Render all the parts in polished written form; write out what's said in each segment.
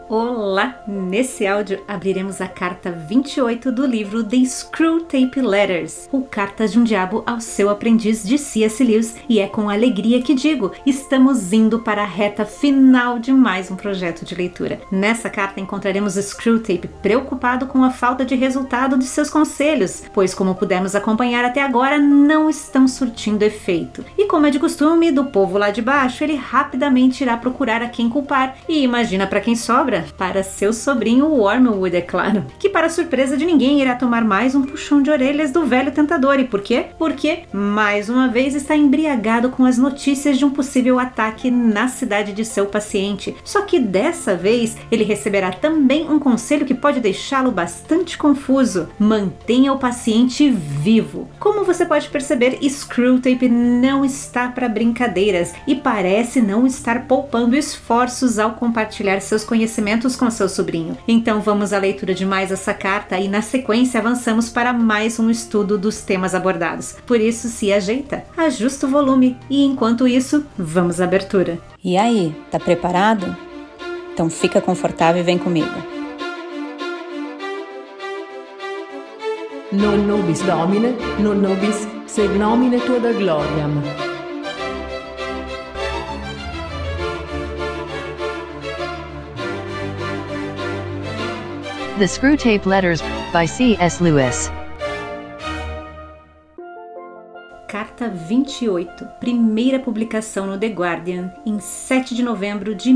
Olá! Nesse áudio abriremos a carta 28 do livro The Screwtape Letters, ou Cartas de um Diabo ao seu aprendiz de C.S. Lewis, e é com alegria que digo, estamos indo para a reta final de mais um projeto de leitura. Nessa carta encontraremos Screwtape preocupado com a falta de resultado de seus conselhos, pois como pudemos acompanhar até agora, não estão surtindo efeito. E como é de costume do povo lá de baixo, ele rapidamente irá procurar a quem culpar, e imagina para quem sobra? Para seu sobrinho Wormwood, é claro, que para surpresa de ninguém irá tomar mais um puxão de orelhas do velho tentador. E por quê? Porque, mais uma vez, está embriagado com as notícias de um possível ataque na cidade de seu paciente. Só que dessa vez, ele receberá também um conselho que pode deixá-lo bastante confuso. Mantenha o paciente vivo. Como você pode perceber, Screwtape não está para brincadeiras e parece não estar poupando esforços ao compartilhar seus conhecimentos com seu sobrinho. Então vamos à leitura de mais essa carta e na sequência avançamos para mais um estudo dos temas abordados. Por isso se ajeita, ajusta o volume e enquanto isso, vamos à abertura. E aí, tá preparado? Então fica confortável e vem comigo. Non nobis Domine, non nobis sed nomine tua da gloriam. The Screwtape Letters, by C.S. Lewis. Carta 28, primeira publicação no The Guardian, em 7 de novembro de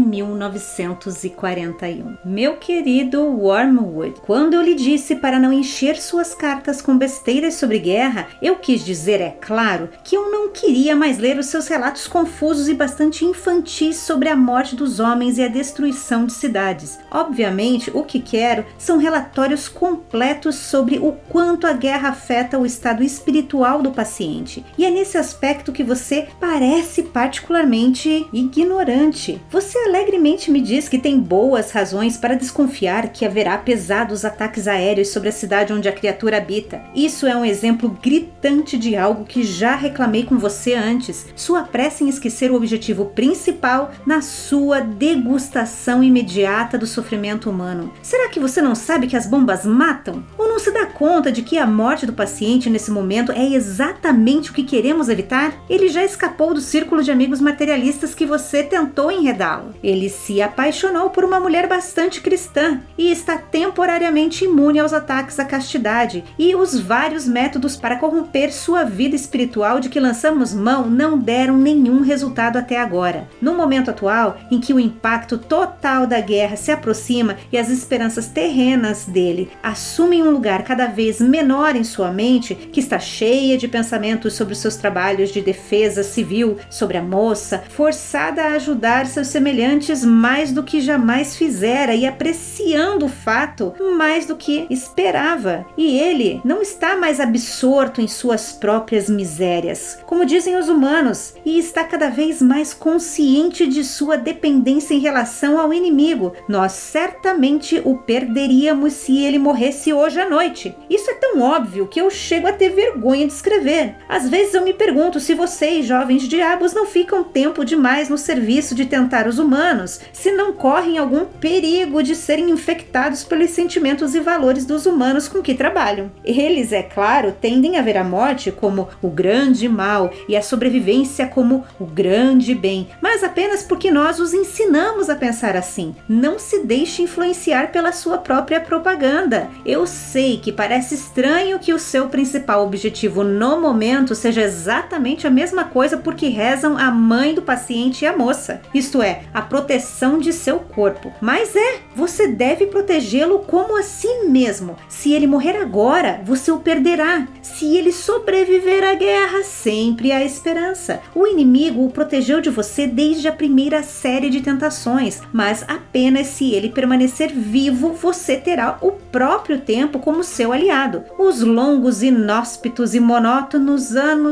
1941. Meu querido Wormwood, quando eu lhe disse para não encher suas cartas com besteiras sobre guerra, eu quis dizer, é claro, que eu não queria mais ler os seus relatos confusos e bastante infantis sobre a morte dos homens e a destruição de cidades. Obviamente, o que quero são relatórios completos sobre o quanto a guerra afeta o estado espiritual do paciente. E é nesse aspecto que você parece particularmente ignorante. Você alegremente me diz que tem boas razões para desconfiar que haverá pesados ataques aéreos sobre a cidade onde a criatura habita. Isso é um exemplo gritante de algo que já reclamei com você antes. Sua pressa em esquecer o objetivo principal na sua degustação imediata do sofrimento humano. Será que você não sabe que as bombas matam? Ou não se dá conta de que a morte do paciente nesse momento é exatamente o que queremos evitar? Ele já escapou do círculo de amigos materialistas que você tentou enredá-lo. Ele se apaixonou por uma mulher bastante cristã e está temporariamente imune aos ataques à castidade e os vários métodos para corromper sua vida espiritual de que lançamos mão não deram nenhum resultado até agora. No momento atual, em que o impacto total da guerra se aproxima e as esperanças terrenas dele assumem um lugar cada vez menor em sua mente, que está cheia de pensamentos sobre os seus trabalhos de defesa civil, sobre a moça, forçada a ajudar seus semelhantes mais do que jamais fizera e apreciando o fato mais do que esperava. E ele não está mais absorto em suas próprias misérias, como dizem os humanos, e está cada vez mais consciente de sua dependência em relação ao inimigo. Nós certamente o perderíamos se ele morresse hoje à noite. Isso é tão óbvio que eu chego a ter vergonha de escrever. Às vezes eu me pergunto se vocês, jovens diabos, não ficam tempo demais no serviço de tentar os humanos, se não correm algum perigo de serem infectados pelos sentimentos e valores dos humanos com que trabalham. Eles, é claro, tendem a ver a morte como o grande mal e a sobrevivência como o grande bem, mas apenas porque nós os ensinamos a pensar assim. Não se deixe influenciar pela sua própria propaganda. Eu sei que parece estranho que o seu principal objetivo no momento seja exatamente a mesma coisa porque rezam a mãe do paciente e a moça, isto é, a proteção de seu corpo. Mas você deve protegê-lo como a si mesmo. Se ele morrer agora, você o perderá. Se ele sobreviver à guerra, sempre há esperança. O inimigo o protegeu de você desde a primeira série de tentações, mas apenas se ele permanecer vivo, você terá o próprio tempo como seu aliado. Os longos, inóspitos e monótonos anos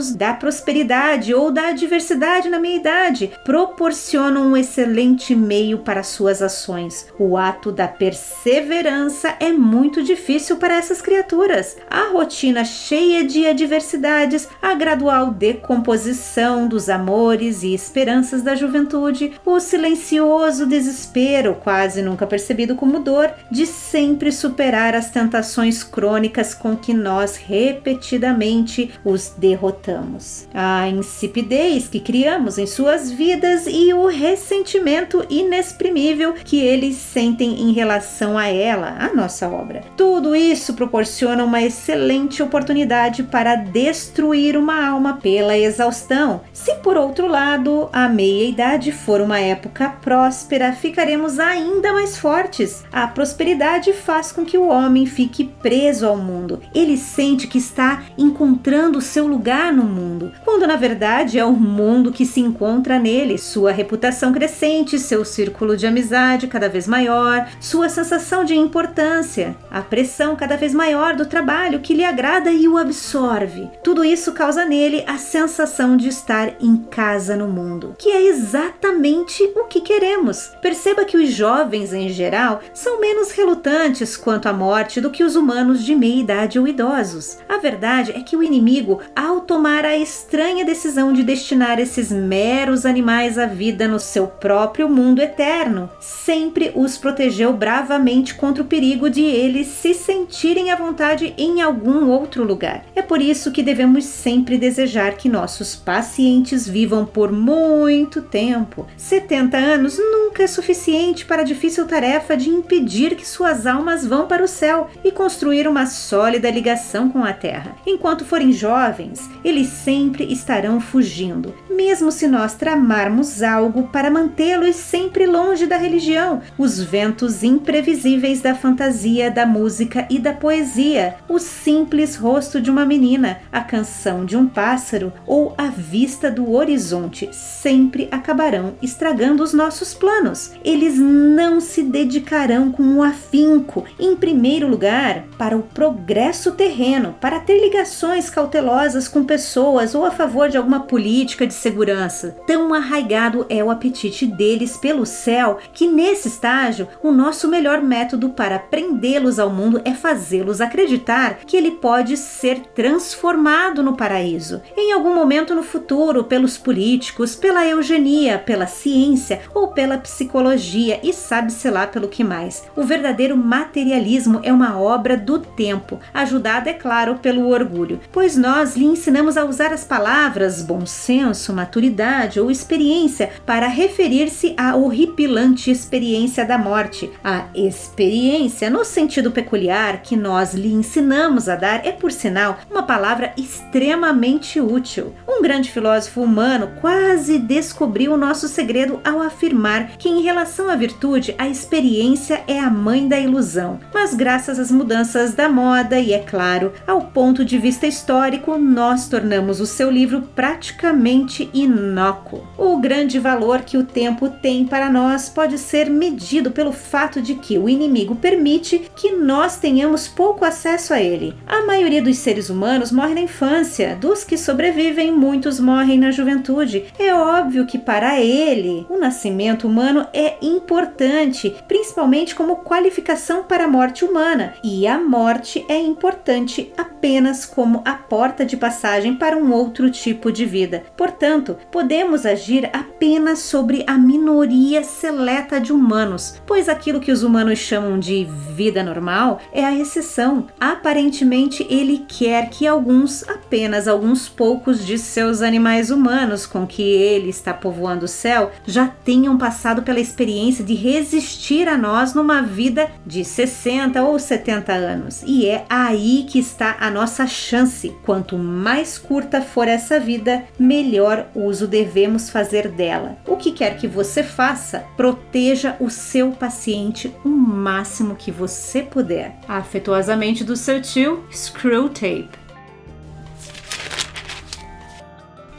anos da prosperidade ou da adversidade na meia-idade proporcionam um excelente meio para suas ações. O ato da perseverança é muito difícil para essas criaturas. A rotina cheia de adversidades, a gradual decomposição dos amores e esperanças da juventude, o silencioso desespero, quase nunca percebido como dor, de sempre superar as tentações crônicas com que nós repetidamente os derrotamos. A insipidez que criamos em suas vidas e o ressentimento inexprimível que eles sentem em relação a ela, a nossa obra. Tudo isso proporciona uma excelente oportunidade para destruir uma alma pela exaustão. Se, por outro lado, a meia-idade for uma época próspera, ficaremos ainda mais fortes. A prosperidade faz com que o homem fique preso ao mundo. Ele sente que está encontrando seu lugar no mundo, quando na verdade é o mundo que se encontra nele. Sua reputação crescente, seu círculo de amizade cada vez maior, sua sensação de importância, a pressão cada vez maior do trabalho que lhe agrada e o absorve. Tudo isso causa nele a sensação de estar em casa no mundo, que é exatamente o que queremos. Perceba que os jovens em geral são menos relutantes quanto à morte do que os humanos de meia idade ou idosos. A verdade é que o inimigo, ao tomar a estranha decisão de destinar esses meros animais à vida no seu próprio mundo eterno, sempre os protegeu bravamente contra o perigo de eles se sentirem à vontade em algum outro lugar. É por isso que devemos sempre desejar que nossos pacientes vivam por muito tempo. 70 anos nunca é suficiente para a difícil tarefa de impedir que suas almas vão para o céu e construir uma sólida ligação com a terra. Enquanto forem jovens, eles sempre estarão fugindo, mesmo se nós tramarmos algo para mantê-los sempre longe da religião, os ventos imprevisíveis da fantasia, da música e da poesia, o simples rosto de uma menina, a canção de um pássaro ou a vista do horizonte sempre acabarão estragando os nossos planos. Eles não se dedicarão com um afinco, em primeiro lugar, para o progresso terreno, para ter ligações cautelosas com pessoas ou a favor de alguma política de segurança. Tão arraigado é o apetite deles pelo céu que, nesse estágio, o nosso melhor método para prendê-los ao mundo é fazê-los acreditar que ele pode ser transformado no paraíso. Em algum momento no futuro, pelos políticos, pela eugenia, pela ciência ou pela psicologia e sabe-se lá pelo que mais. O verdadeiro materialismo é uma obra do tempo, ajudada, é claro, pelo orgulho, pois nós lhe ensinamos a usar as palavras bom senso, maturidade ou experiência para referir-se à horripilante experiência da morte. A experiência, no sentido peculiar que nós lhe ensinamos a dar, é, por sinal, uma palavra extremamente útil. Um grande filósofo humano quase descobriu o nosso segredo ao afirmar que, em relação à virtude, a experiência é a mãe da ilusão. Mas graças às mudanças da moda e, é claro, ao ponto de vista histórico, nós tornamos o seu livro praticamente inócuo. O grande valor que o tempo tem para nós pode ser medido pelo fato de que o inimigo permite que nós tenhamos pouco acesso a ele. A maioria dos seres humanos morre na infância, dos que sobrevivem, muitos morrem na juventude. É óbvio que para ele, o nascimento humano é importante, principalmente como qualificação para a morte humana, e a morte é importante apenas como a porta de passagem para um outro tipo de vida. Portanto, podemos agir apenas sobre a minoria seleta de humanos, pois aquilo que os humanos chamam de vida normal é a exceção. Aparentemente, ele quer que apenas alguns poucos de seus animais humanos com que ele está povoando o céu já tenham passado pela experiência de resistir a nós numa vida de 60 ou 70 anos. E é aí que está a nossa chance. Quanto mais curta for essa vida, melhor uso devemos fazer dela. O que quer que você faça, proteja o seu paciente o máximo que você puder. Afetuosamente do seu tio, Screwtape.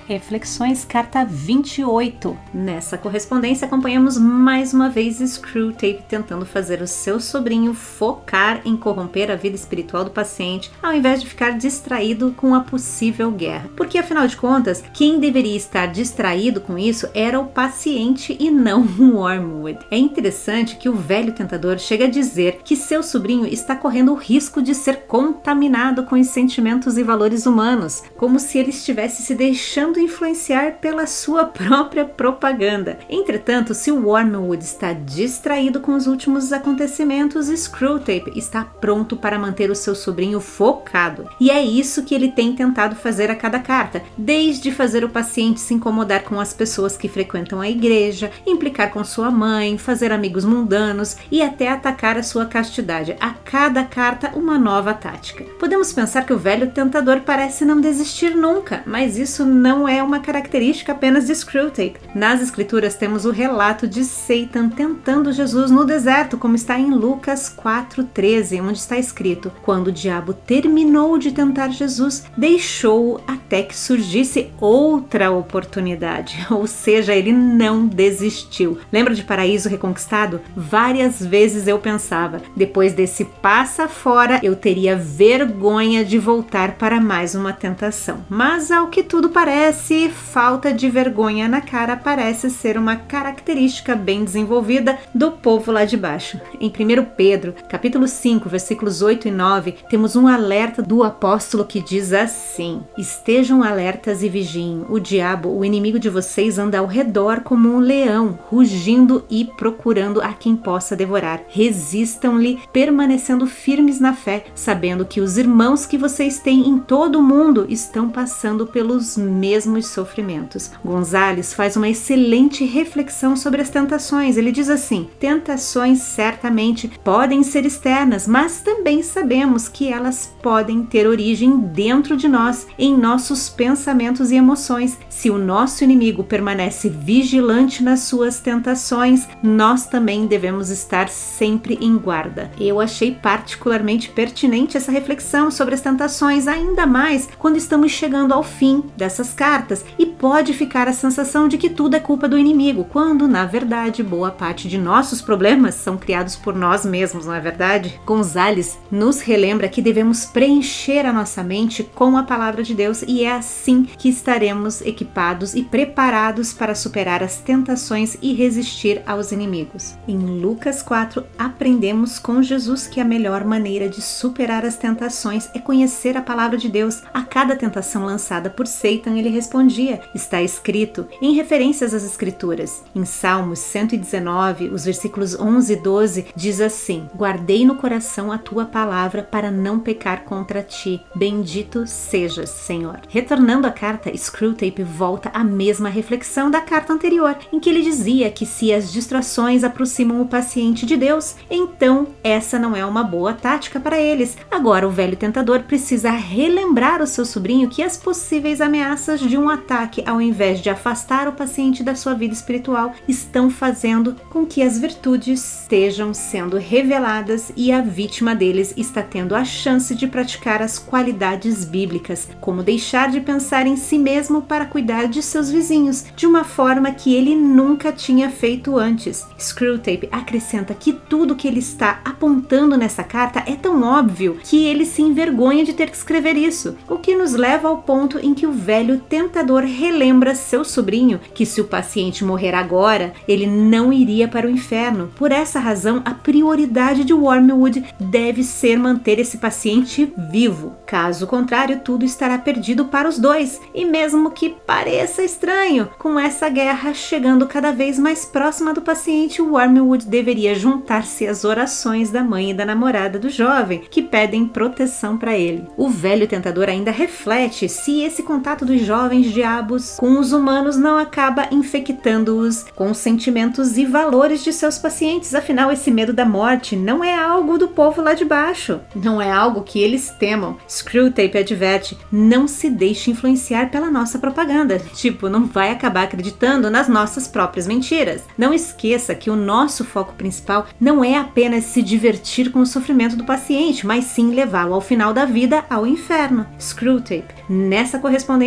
Reflexões, carta 28. Nessa correspondência acompanhamos mais uma vez Screwtape tentando fazer o seu sobrinho focar em corromper a vida espiritual do paciente, ao invés de ficar distraído com a possível guerra. Porque afinal de contas, quem deveria estar distraído com isso era o paciente e não o Wormwood. É interessante que o velho tentador chega a dizer que seu sobrinho está correndo o risco de ser contaminado com os sentimentos e valores humanos, como se ele estivesse se deixando influenciar pela sua própria propaganda. Entretanto, se o Wormwood está distraído com os últimos acontecimentos, Screwtape está pronto para manter o seu sobrinho focado. E é isso que ele tem tentado fazer a cada carta, desde fazer o paciente se incomodar com as pessoas que frequentam a igreja, implicar com sua mãe, fazer amigos mundanos e até atacar a sua castidade. A cada carta, uma nova tática. Podemos pensar que o velho tentador parece não desistir nunca, mas isso não é uma característica apenas de Screwtape. Nas escrituras temos o relato de Satan tentando Jesus no deserto, como está em Lucas 4:13, onde está escrito: quando o diabo terminou de tentar Jesus, deixou-o até que surgisse outra oportunidade, ou seja, ele não desistiu. Lembra de Paraíso Reconquistado? Várias vezes eu pensava, depois desse passa fora, eu teria vergonha de voltar para mais uma tentação. Mas ao que tudo parece, falta de vergonha na cara parece ser uma característica bem desenvolvida do povo lá de baixo. Em 1 Pedro, capítulo 5, versículos 8 e 9, temos um alerta do apóstolo que diz assim: estejam alertas e vigiem. O diabo, o inimigo de vocês, anda ao redor como um leão, rugindo e procurando a quem possa devorar. Resistam-lhe, permanecendo firmes na fé, sabendo que os irmãos que vocês têm em todo o mundo estão passando pelos mesmos sofrimentos. Gonzalez faz uma excelente reflexão sobre as tentações. Ele diz assim: tentações certamente podem ser externas, mas também sabemos que elas podem ter origem dentro de nós, em nossos pensamentos e emoções. Se o nosso inimigo permanece vigilante nas suas tentações, nós também devemos estar sempre em guarda. Eu achei particularmente pertinente essa reflexão sobre as tentações, ainda mais quando estamos chegando ao fim dessas cartas, e pode ficar a sensação de que tudo é culpa do inimigo, quando, na verdade, boa parte de nossos problemas são criados por nós mesmos, não é verdade? Gonzalez nos relembra que devemos preencher a nossa mente com a palavra de Deus, e é assim que estaremos equipados e preparados para superar as tentações e resistir aos inimigos. Em Lucas 4, aprendemos com Jesus que a melhor maneira de superar as tentações é conhecer a palavra de Deus. A cada tentação lançada por Satan, ele respondia. Está escrito, em referências às escrituras. Em Salmos 119, os versículos 11 e 12, diz assim: guardei no coração a tua palavra para não pecar contra ti. Bendito sejas, Senhor. Retornando à carta, Screwtape volta à mesma reflexão da carta anterior, em que ele dizia que se as distrações aproximam o paciente de Deus, então essa não é uma boa tática para eles. Agora o velho tentador precisa relembrar o seu sobrinho que as possíveis ameaças de um ataque, ao invés de afastar o paciente da sua vida espiritual, estão fazendo com que as virtudes estejam sendo reveladas e a vítima deles está tendo a chance de praticar as qualidades bíblicas, como deixar de pensar em si mesmo para cuidar de seus vizinhos, de uma forma que ele nunca tinha feito antes. Screwtape acrescenta que tudo que ele está apontando nessa carta é tão óbvio que ele se envergonha de ter que escrever isso, o que nos leva ao ponto em que o velho tentador relembra seu sobrinho que se o paciente morrer agora, ele não iria para o inferno. Por essa razão, a prioridade de Wormwood deve ser manter esse paciente vivo. Caso contrário, tudo estará perdido para os dois. E mesmo que pareça estranho, com essa guerra chegando cada vez mais próxima do paciente, Wormwood deveria juntar-se às orações da mãe e da namorada do jovem, que pedem proteção para ele. O velho tentador ainda reflete se esse contato dos jovens diabos com os humanos não acaba infectando-os com os sentimentos e valores de seus pacientes. Afinal, esse medo da morte não é algo do povo lá de baixo, não é algo que eles temam. Screwtape adverte: não se deixe influenciar pela nossa propaganda. Tipo, não vai acabar acreditando nas nossas próprias mentiras. Não esqueça que o nosso foco principal não é apenas se divertir com o sofrimento do paciente, mas sim levá-lo ao final da vida ao inferno. Screwtape, nessa correspondência, tenta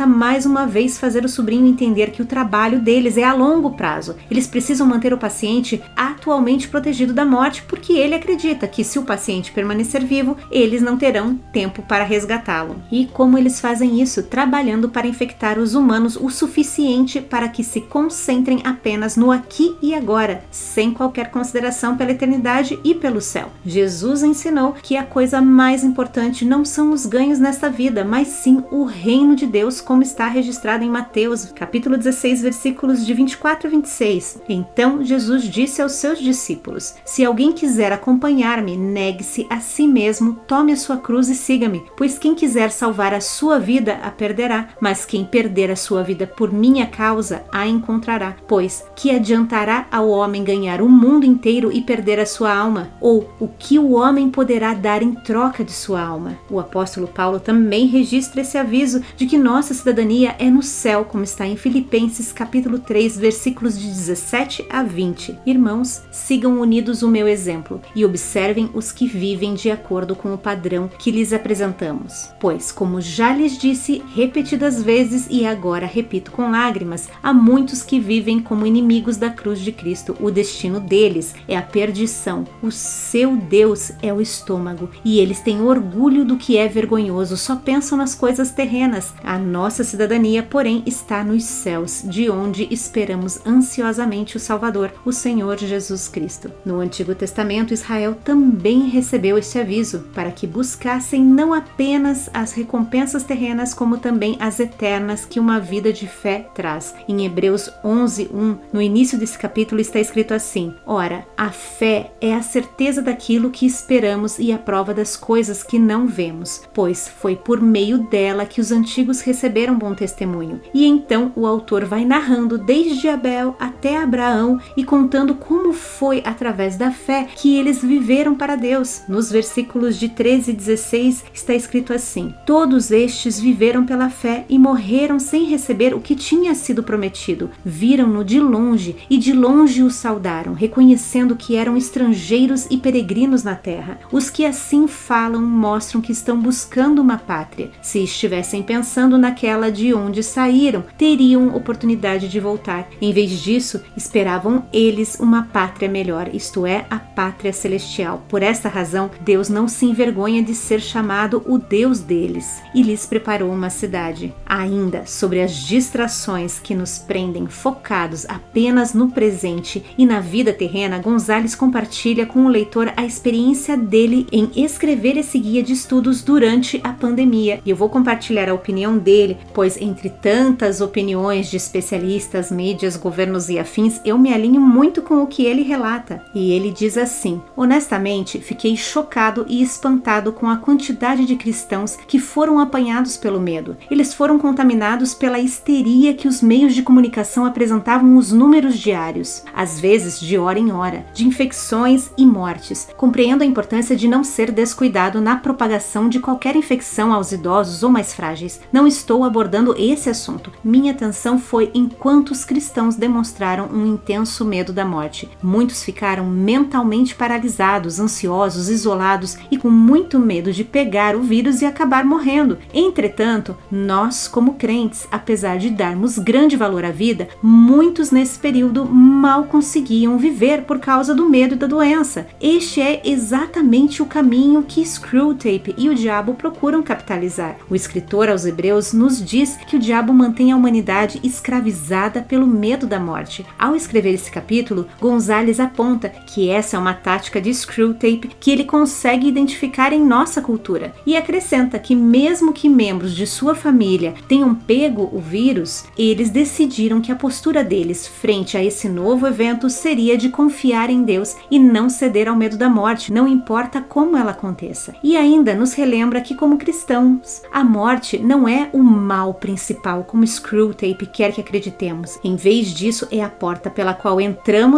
tenta mais uma vez fazer o sobrinho entender que o trabalho deles é a longo prazo. Eles precisam manter o paciente atualmente protegido da morte, porque ele acredita que se o paciente permanecer vivo, eles não terão tempo para resgatá-lo. E como eles fazem isso? Trabalhando para infectar os humanos o suficiente para que se concentrem apenas no aqui e agora, sem qualquer consideração pela eternidade e pelo céu. Jesus ensinou que a coisa mais importante não são os ganhos nesta vida, mas sim o reino de Deus, como está registrado em Mateus, capítulo 16, versículos de 24 a 26. Então Jesus disse aos seus discípulos: se alguém quiser acompanhar-me, negue-se a si mesmo, tome a sua cruz e siga-me, pois quem quiser salvar a sua vida a perderá, mas quem perder a sua vida por minha causa a encontrará. Pois que adiantará ao homem ganhar o mundo inteiro e perder a sua alma? Ou o que o homem poderá dar em troca de sua alma? O apóstolo Paulo também registra esse aviso de que nossa cidadania é no céu, como está em Filipenses capítulo 3, versículos de 17 a 20. Irmãos, sigam unidos o meu exemplo e observem os que vivem de acordo com o padrão que lhes apresentamos. Pois, como já lhes disse repetidas vezes e agora repito com lágrimas, há muitos que vivem como inimigos da cruz de Cristo. O destino deles é a perdição. O seu Deus é o estômago e eles têm orgulho do que é vergonhoso, só pensam nas coisas terrenas. A nossa cidadania, porém, está nos céus, de onde esperamos ansiosamente o Salvador, o Senhor Jesus Cristo. No Antigo Testamento, Israel também recebeu este aviso, para que buscassem não apenas as recompensas terrenas, como também as eternas que uma vida de fé traz. Em Hebreus 11:1, no início desse capítulo está escrito assim: ora, a fé é a certeza daquilo que esperamos e a prova das coisas que não vemos, pois foi por meio dela que os antigos receberam bom testemunho. E então o autor vai narrando desde Abel até Abraão e contando como foi através da fé que eles viveram para Deus. Nos versículos de 13 e 16 está escrito assim: todos estes viveram pela fé e morreram sem receber o que tinha sido prometido. Viram-no de longe e de longe o saudaram, reconhecendo que eram estrangeiros e peregrinos na terra. Os que assim falam mostram que estão buscando uma pátria. Se estivessem pensando naquela de onde saíram, teriam oportunidade de voltar. Em vez disso, esperavam eles uma pátria melhor, isto é, a pátria celestial. Por esta razão, Deus não se envergonha de ser chamado o Deus deles e lhes preparou uma cidade. Ainda sobre as distrações que nos prendem focados apenas no presente e na vida terrena, Gonzales compartilha com o leitor a experiência dele em escrever esse guia de estudos durante a pandemia. E eu vou compartilhar a opinião dele, pois entre tantas opiniões de especialistas, mídias, governos e afins, eu me alinho muito com o que ele relata. E ele diz assim: honestamente, fiquei chocado e espantado com a quantidade de cristãos que foram apanhados pelo medo. Eles foram contaminados pela histeria que os meios de comunicação apresentavam os números diários, às vezes de hora em hora, de infecções e mortes. Compreendo a importância de não ser descuidado na propagação de qualquer infecção aos idosos ou mais frágeis. Não estou abordando esse assunto. Minha atenção foi em quantos cristãos demonstraram um intenso medo da morte. Muitos ficaram mentalmente paralisados, ansiosos, isolados e com muito medo de pegar o vírus e acabar morrendo. Entretanto, nós, como crentes, apesar de darmos grande valor à vida, muitos nesse período mal conseguiam viver por causa do medo da doença. Este é exatamente o caminho que Screwtape e o diabo procuram capitalizar. O escritor aos Hebreus nos diz que o diabo mantém a humanidade escravizada pelo medo da morte. Ao escrever esse capítulo, Gonzales aponta que essa é uma tática de Screwtape que ele consegue identificar em nossa cultura e acrescenta que mesmo que membros de sua família tenham pego o vírus, eles decidiram que a postura deles frente a esse novo evento seria de confiar em Deus e não ceder ao medo da morte, não importa como ela aconteça. E ainda nos relembra que, como cristãos, a morte não é o mal principal, como Screwtape quer que acreditemos. Em vez disso, é a porta pela qual entramos no céu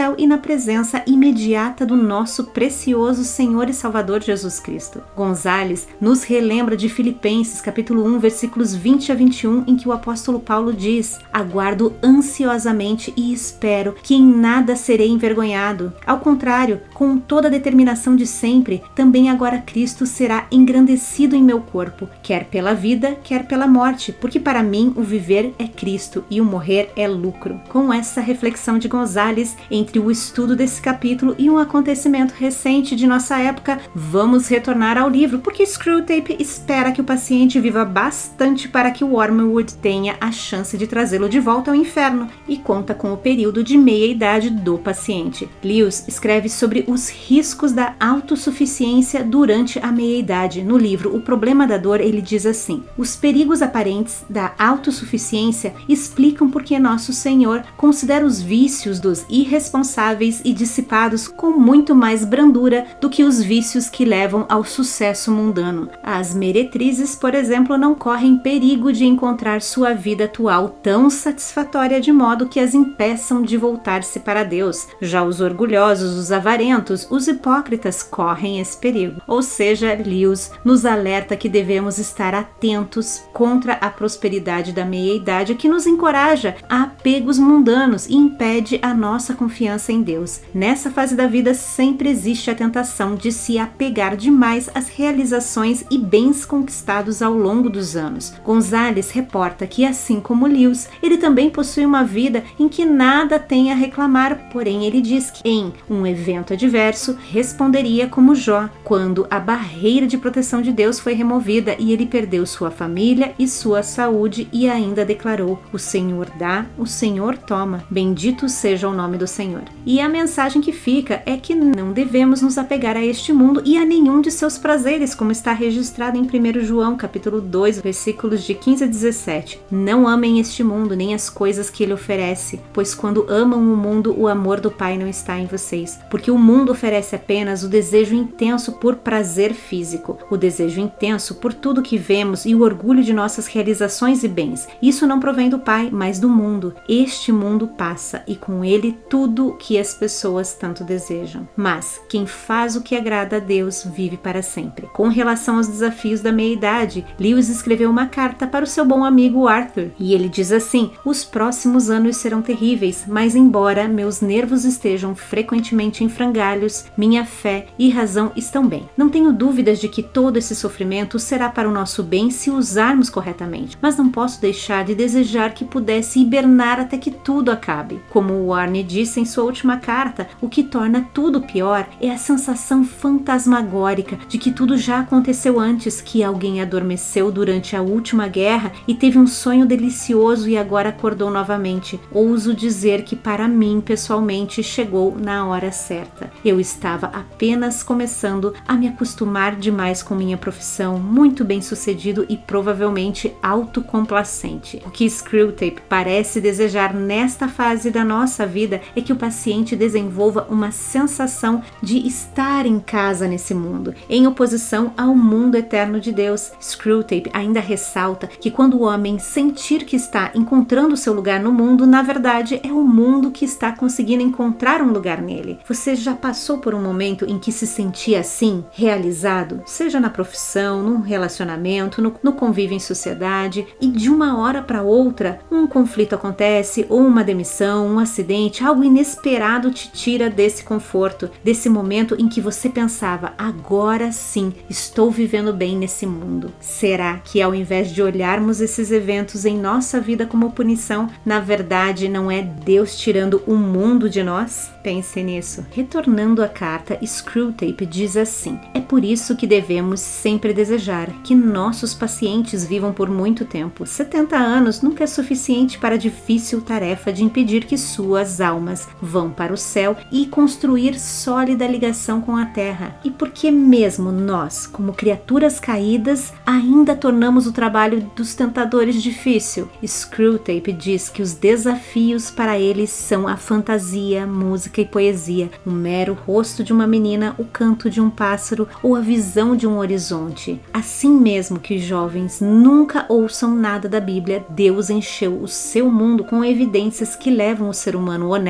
céu e na presença imediata do nosso precioso Senhor e Salvador Jesus Cristo. Gonzales nos relembra de Filipenses capítulo 1, versículos 20 a 21, em que o apóstolo Paulo diz: aguardo ansiosamente e espero que em nada serei envergonhado. Ao contrário, com toda a determinação de sempre, também agora Cristo será engrandecido em meu corpo, quer pela vida, quer pela morte, porque para mim o viver é Cristo e o morrer é lucro. Com essa reflexão de Gonzales entre o estudo desse capítulo e um acontecimento recente de nossa época, vamos retornar ao livro, porque Screwtape espera que o paciente viva bastante para que Wormwood tenha a chance de trazê-lo de volta ao inferno, e conta com o período de meia-idade do paciente. Lewis escreve sobre os riscos da autossuficiência durante a meia-idade. No livro O Problema da Dor, ele diz assim: os perigos aparentes da autossuficiência explicam por que nosso Senhor considera os vícios dos irresponsáveis e dissipados com muito mais brandura do que os vícios que levam ao sucesso mundano. As meretrizes, por exemplo, não correm perigo de encontrar sua vida atual tão satisfatória de modo que as impeçam de voltar-se para Deus. Já os orgulhosos, os avarentos, os hipócritas correm esse perigo. Ou seja, Lewis nos alerta que devemos estar atentos contra a prosperidade da meia-idade, que nos encoraja a apegos mundanos e impede a nossa confiança em Deus. Nessa fase da vida sempre existe a tentação de se apegar demais às realizações e bens conquistados ao longo dos anos. Gonzales reporta que, assim como Lewis, ele também possui uma vida em que nada tem a reclamar, porém ele diz que, em um evento adverso, responderia como Jó, quando a barreira de proteção de Deus foi removida e ele perdeu sua família e sua saúde, e ainda declarou: o Senhor dá, o Senhor toma, bendito seja o nome do Senhor. E a mensagem que fica é que não devemos nos apegar a este mundo e a nenhum de seus prazeres, como está registrado em 1 João capítulo 2, versículos de 15 a 17. Não amem este mundo, nem as coisas que ele oferece, pois quando amam o mundo, o amor do Pai não está em vocês, porque o mundo oferece apenas o desejo intenso por prazer físico, o desejo intenso por tudo que vemos e o orgulho de nossas realizações e bens. Isso não provém do Pai, mas do mundo. Este mundo passa e com ele tudo que as pessoas tanto desejam. Mas quem faz o que agrada a Deus vive para sempre. Com relação aos desafios da meia-idade, Lewis escreveu uma carta para o seu bom amigo Arthur, e ele diz assim: os próximos anos serão terríveis, mas embora meus nervos estejam frequentemente em frangalhos, minha fé e razão estão bem. Não tenho dúvidas de que todo esse sofrimento será para o nosso bem se usarmos corretamente, mas não posso deixar de desejar que pudesse hibernar até que tudo acabe. Como Warne disse em sua última carta, o que torna tudo pior é a sensação fantasmagórica de que tudo já aconteceu antes, que alguém adormeceu durante a última guerra e teve um sonho delicioso e agora acordou novamente. Ouso dizer que para mim, pessoalmente, chegou na hora certa. Eu estava apenas começando a me acostumar demais com minha profissão, muito bem sucedido e provavelmente autocomplacente. O que Screwtape parece desejar nesta fase da nossa vida é que o paciente desenvolva uma sensação de estar em casa nesse mundo, em oposição ao mundo eterno de Deus. Screwtape ainda ressalta que quando o homem sentir que está encontrando seu lugar no mundo, na verdade é o mundo que está conseguindo encontrar um lugar nele. Você já passou por um momento em que se sentia assim, realizado? Seja na profissão, num relacionamento, no convívio em sociedade, e de uma hora para outra um conflito acontece, ou uma demissão, um acidente, algo inesperado te tira desse conforto, desse momento em que você pensava: agora sim, estou vivendo bem nesse mundo. Será que ao invés de olharmos esses eventos em nossa vida como punição, na verdade não é Deus tirando o mundo de nós? Pense nisso. Retornando à carta, Screwtape diz assim: é por isso que devemos sempre desejar que nossos pacientes vivam por muito tempo. 70 anos nunca é suficiente para a difícil tarefa de impedir que suas almas vão para o céu e construir sólida ligação com a terra. E por que mesmo nós, como criaturas caídas, ainda tornamos o trabalho dos tentadores difícil? Screwtape diz que os desafios para eles são a fantasia, música e poesia, o mero rosto de uma menina, o canto de um pássaro ou a visão de um horizonte. Assim mesmo que os jovens nunca ouçam nada da Bíblia, Deus encheu o seu mundo com evidências que levam o ser humano honesto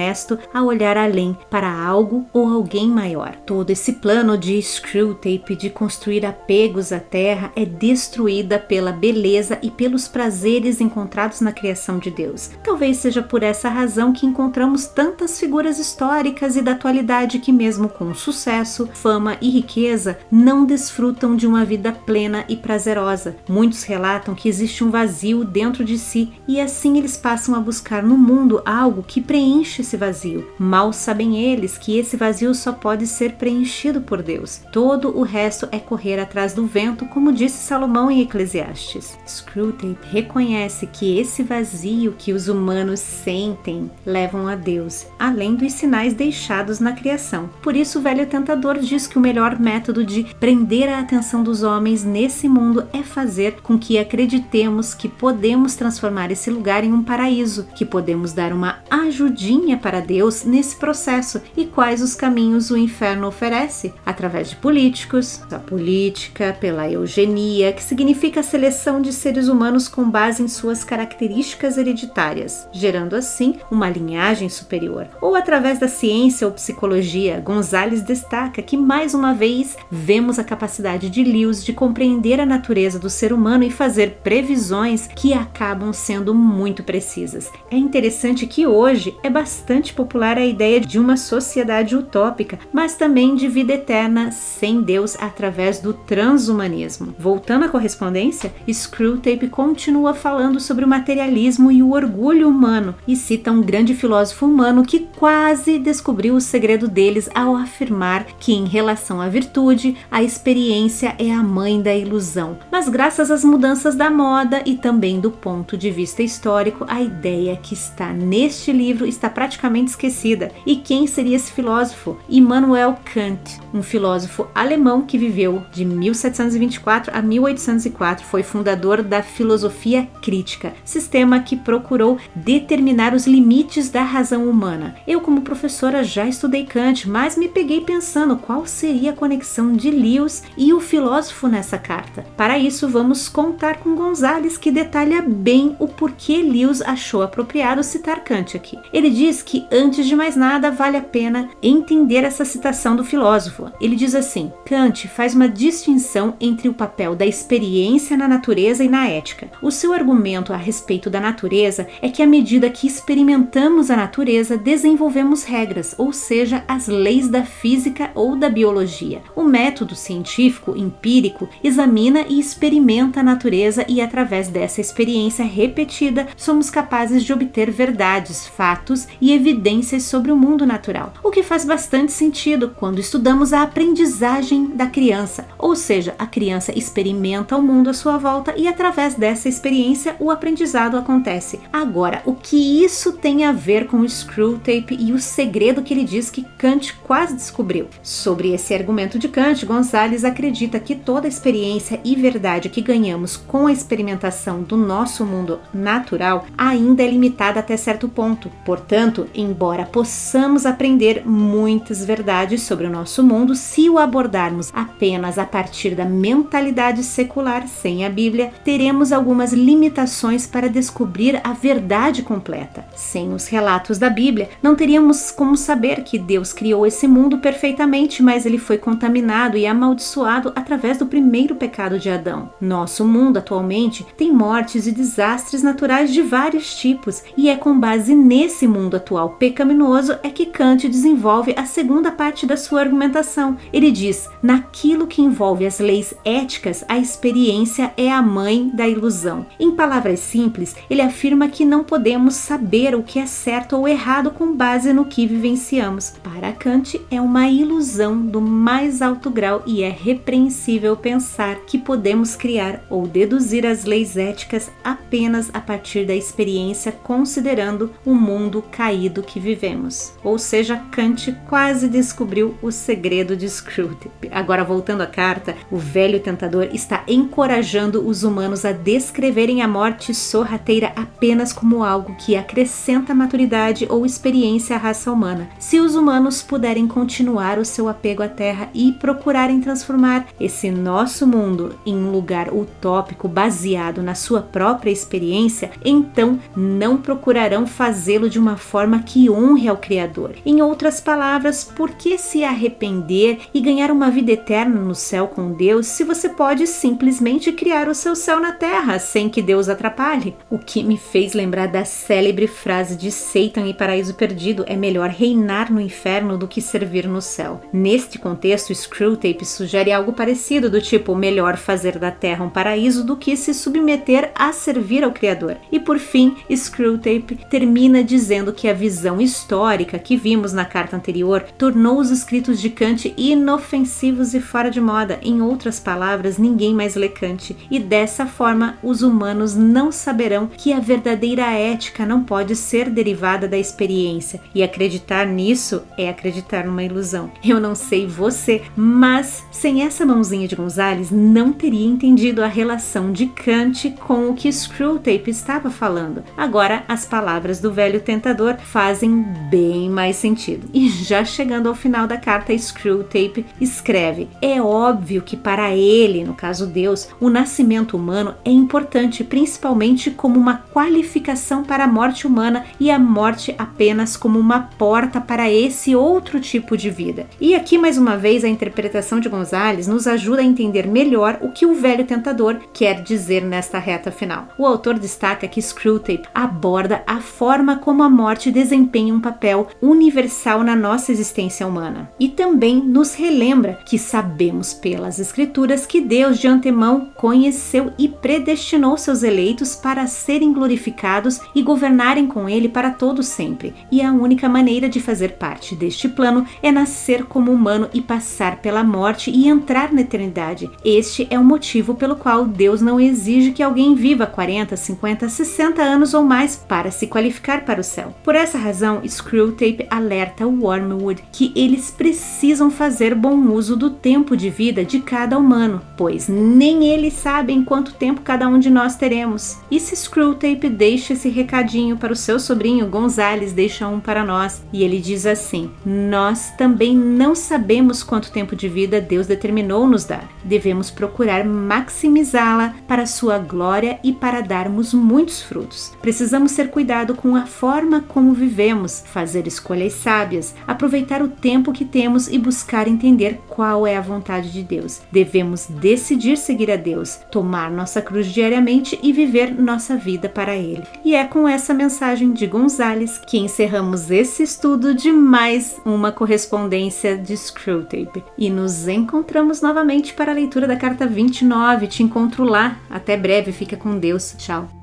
a olhar além para algo ou alguém maior. Todo esse plano de Screwtape de construir apegos à terra é destruída pela beleza e pelos prazeres encontrados na criação de Deus. Talvez seja por essa razão que encontramos tantas figuras históricas e da atualidade que mesmo com sucesso, fama e riqueza, não desfrutam de uma vida plena e prazerosa. Muitos relatam que existe um vazio dentro de si e assim eles passam a buscar no mundo algo que preenche esse vazio. Mal sabem eles que esse vazio só pode ser preenchido por Deus. Todo o resto é correr atrás do vento, como disse Salomão em Eclesiastes. Screwtape reconhece que esse vazio que os humanos sentem levam a Deus, além dos sinais deixados na criação. Por isso o velho tentador diz que o melhor método de prender a atenção dos homens nesse mundo é fazer com que acreditemos que podemos transformar esse lugar em um paraíso, que podemos dar uma ajudinha para Deus nesse processo e quais os caminhos o inferno oferece, através de políticos, da política, pela eugenia, que significa a seleção de seres humanos com base em suas características hereditárias, gerando assim uma linhagem superior, ou através da ciência ou psicologia. Gonzalez destaca que mais uma vez vemos a capacidade de Lewis de compreender a natureza do ser humano e fazer previsões que acabam sendo muito precisas. É interessante que hoje é bastante popular a ideia de uma sociedade utópica, mas também de vida eterna sem Deus através do transhumanismo. Voltando à correspondência, Screwtape continua falando sobre o materialismo e o orgulho humano e cita um grande filósofo humano que quase descobriu o segredo deles ao afirmar que, em relação à virtude, a experiência é a mãe da ilusão. Mas graças às mudanças da moda e também do ponto de vista histórico, a ideia que está neste livro está praticamente esquecida. E quem seria esse filósofo? Immanuel Kant, um filósofo alemão que viveu de 1724 a 1804, foi fundador da filosofia crítica, sistema que procurou determinar os limites da razão humana. Eu, como professora, já estudei Kant, mas me peguei pensando qual seria a conexão de Lewis e o filósofo nessa carta. Para isso, vamos contar com Gonzalez, que detalha bem o porquê Lewis achou apropriado citar Kant aqui. Ele diz que, antes de mais nada, vale a pena entender essa citação do filósofo. Ele diz assim: Kant faz uma distinção entre o papel da experiência na natureza e na ética. O seu argumento a respeito da natureza é que, à medida que experimentamos a natureza, desenvolvemos regras, ou seja, as leis da física ou da biologia. O método científico, empírico, examina e experimenta a natureza e, através dessa experiência repetida, somos capazes de obter verdades, fatos e evidências sobre o mundo natural. O que faz bastante sentido quando estudamos a aprendizagem da criança, ou seja, a criança experimenta o mundo à sua volta e, através dessa experiência, o aprendizado acontece. Agora, o que isso tem a ver com o Screwtape e o segredo que ele diz que Kant quase descobriu? Sobre esse argumento de Kant, Gonzalez acredita que toda experiência e verdade que ganhamos com a experimentação do nosso mundo natural ainda é limitada até certo ponto. Portanto, embora possamos aprender muitas verdades sobre o nosso mundo, se o abordarmos apenas a partir da mentalidade secular, sem a Bíblia, teremos algumas limitações para descobrir a verdade completa. Sem os relatos da Bíblia, não teríamos como saber que Deus criou esse mundo perfeitamente, mas ele foi contaminado e amaldiçoado através do primeiro pecado de Adão. Nosso mundo atualmente tem mortes e desastres naturais de vários tipos, e é com base nesse mundo atual pecaminoso é que Kant desenvolve a segunda parte da sua argumentação. Ele diz: naquilo que envolve as leis éticas, a experiência é a mãe da ilusão. Em palavras simples, ele afirma que não podemos saber o que é certo ou errado com base no que vivenciamos. Para Kant, é uma ilusão do mais alto grau e é repreensível pensar que podemos criar ou deduzir as leis éticas apenas a partir da experiência, considerando o mundo caído que vivemos. Ou seja, Kant quase descobriu o segredo de Screwtape. Agora, voltando à carta, carta, o velho tentador está encorajando os humanos a descreverem a morte sorrateira apenas como algo que acrescenta maturidade ou experiência à raça humana. Se os humanos puderem continuar o seu apego à Terra e procurarem transformar esse nosso mundo em um lugar utópico baseado na sua própria experiência, então não procurarão fazê-lo de uma forma que honre ao Criador. Em outras palavras, por que se arrepender e ganhar uma vida eterna no céu com Deus se você pode simplesmente criar o seu céu na Terra sem que Deus atrapalhe? O que me fez lembrar da célebre frase de Satan e Paraíso Perdido: é melhor reinar no inferno do que servir no céu. Neste contexto, Screwtape sugere algo parecido, do tipo: melhor fazer da Terra um paraíso do que se submeter a servir ao Criador. E por fim, Screwtape termina dizendo que a visão histórica que vimos na carta anterior tornou os escritos de Kant inofensivos e fora de moda. Em outras palavras, ninguém mais lê Kant, e dessa forma os humanos não saberão que a verdadeira ética não pode ser derivada da experiência, e acreditar nisso é acreditar numa ilusão. Eu não sei você, mas sem essa mãozinha de Gonzalez não teria entendido a relação de Kant com o que Screwtape estava falando. Agora as palavras do velho tentador fazem bem mais sentido. E já chegando ao final da carta, Screwtape escreve: é óbvio que para ele, no caso Deus, o nascimento humano é importante, principalmente como uma qualificação para a morte humana, e a morte apenas como uma porta para esse outro tipo de vida. E aqui mais uma vez a interpretação de Gonzalez nos ajuda a entender melhor o que o velho tentador quer dizer nesta reta final. O autor destaca que Screwtape aborda a forma como a morte desempenha um papel universal na nossa existência humana, e também nos relembra que sabemos pelas escrituras que Deus de antemão conheceu e predestinou seus eleitos para serem glorificados e governarem com ele para todo sempre, e a única maneira de fazer parte deste plano é nascer como humano e passar pela morte e entrar na eternidade. Este é o motivo pelo qual Deus não exige que alguém viva 40, 50, 60 anos ou mais para se qualificar para o céu. Por essa razão, Screwtape alerta o Wormwood que eles precisam fazer bom uso do tempo de vida de cada humano, pois nem eles sabem quanto tempo cada um de nós teremos. E se Screwtape deixa esse recadinho para o seu sobrinho, Gonzalez deixa um para nós, e ele diz assim: nós também não sabemos quanto tempo de vida Deus determinou nos dar. Devemos procurar maximizá-la para sua glória e para darmos muitos frutos. Precisamos ter cuidado com a forma como vivemos, fazer escolhas sábias, aproveitar o tempo que temos e buscar entender qual é a vontade de Deus. Devemos decidir seguir a Deus, tomar nossa cruz diariamente e viver nossa vida para Ele. E é com essa mensagem de Gonzalez que encerramos esse estudo de mais uma correspondência de Screwtape. E nos encontramos novamente para a leitura da carta 29. Te encontro lá. Até breve. Fica com Deus. Tchau.